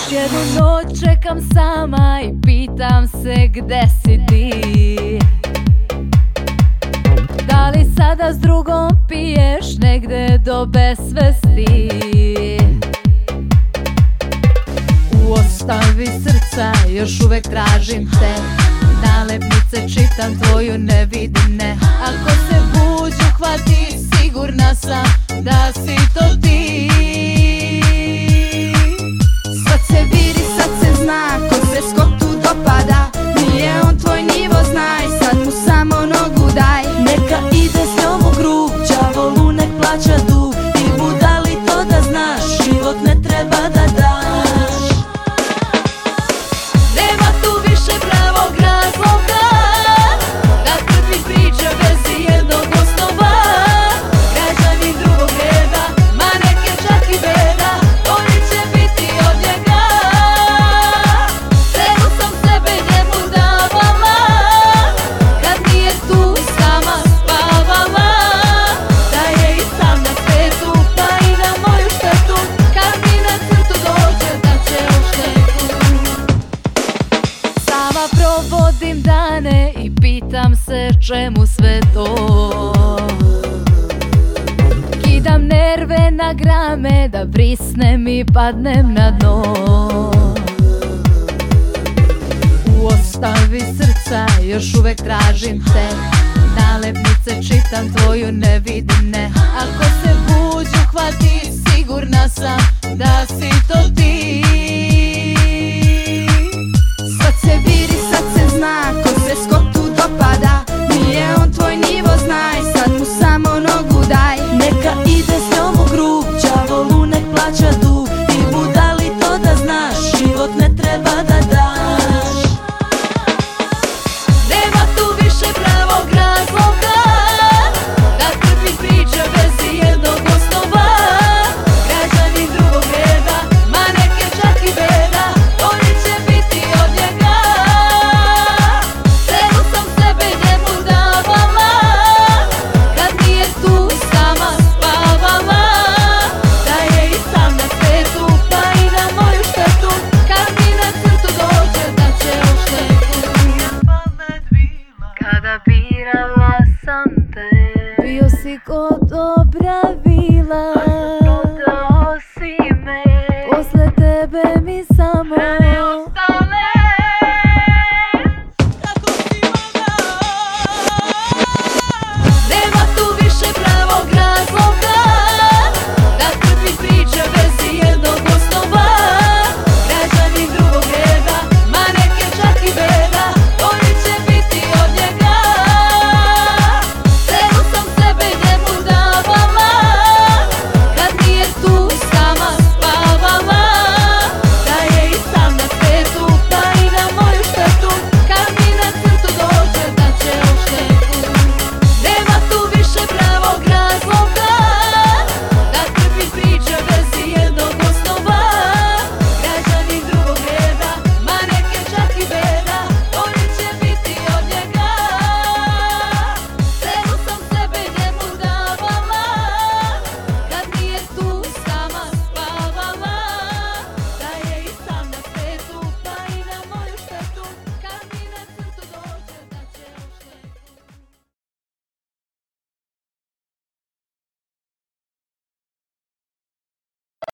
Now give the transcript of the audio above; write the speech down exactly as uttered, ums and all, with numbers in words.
Jednu noć čekam sama i pitam se gde si ti. Da li sada s drugom piješ negde do besvesti? U ostavi srca još uvek tražim te, nalepnice čitam, tvoju ne vidim, ne. Ako se buđu hvati, sigurna sam da si to ti. Sad se vidi, sad se zna, ko se Skotu dopada. Nije on tvoj nivo, znaj, sad mu samo nogu daj. Neka ide s njom u krug, đavolu nek plaća dug. Ti budali to da znaš, život ne treba da daš. Nema tu više pravog razloga da trpi priče bez jednog osnova. Građani drugog reda, ma neke čak i beda, oni će biti od njega. Celu sam sebe njemu davala, kad nije tu sama spavala. Da je i sam na svetu, pa i na moju štetu, kad mi na crtu dođe da će oštetu. Sama provodim dane i pitam se čemu sve to. Kidam nerve na grame da brisnem i padnem na dno. U ostavi srca još uvek tražim te, nalepnice čitam, tvoju ne vidim, ne. Ako se buđu hvati, sigurna sam da si to ti. Sad se vidi, sad se zna, ko se Skotu dopada. Nije on tvoj nivo, znaj, sad mu samo nogu daj. Neka ide s njom u krug, đavolu nek plaća dug. Ti budali to da znaš, život ne treba da daš. Nema tu više pravog razloga da trpi priče bez jednog osnova. Građani drugog reda, ma neke čak i beda, oni će biti od njega. Celu sam sebe njemu davala, kad nije tu sama spavala. Da je i sam na svetu, pa i na moju štetu, kad mi na crtu dođe da će oštetu. Kada birala sam te, bio si ko dobra